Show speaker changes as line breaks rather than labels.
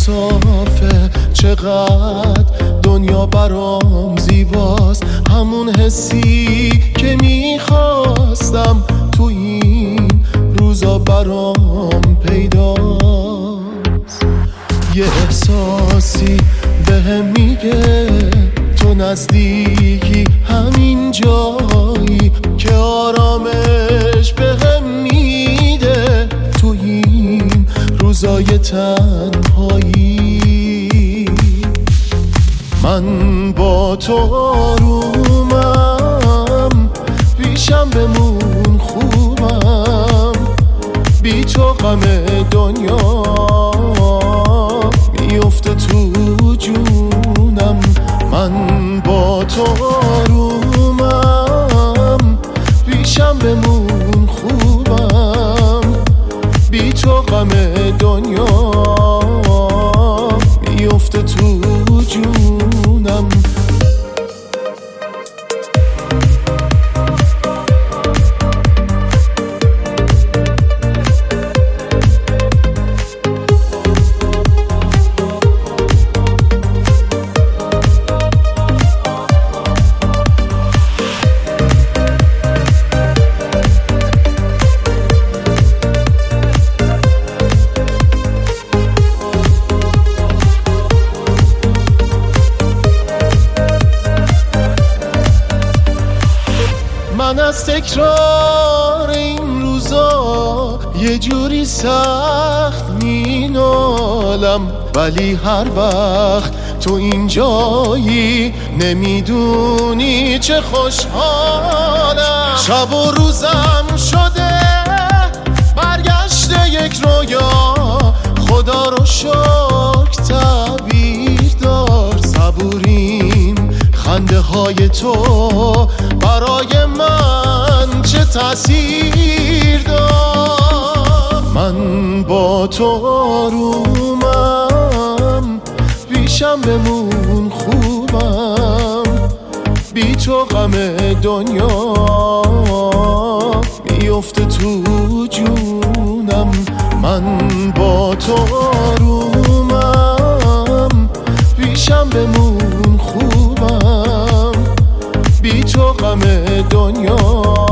صافه، چقدر دنیا برام زیباست. همون حسی که میخواستم تو این روزا برام پیداست. یه احساسی بهم میگه تو نزدیکی، همین جایی که آرامش بهم میده تو این روزای تنهایی. من با تو آرومم، پیشم بمون خوبم، بی تو غم دنیا میفته تو جونم. من با تو آرومم، پیشم بمون خوبم، بی تو غم دنیا میفته تو جونم. من از تکرار این روزا یه جوری سخت مینالم، ولی هر وقت تو اینجایی نمیدونی چه خوشحالم. شب و روزم شده برگشته یک رویا، خدا رو شکر تعبیر دار. صبوریم خنده های تو برای من چه تأثیر دار. من با تو آرومم، پیشم بمون خوبم، بی تو غم دنیا میفته تو جونم. من با تو آرومم، پیشم بمون خوبم، بی تو غم دنیا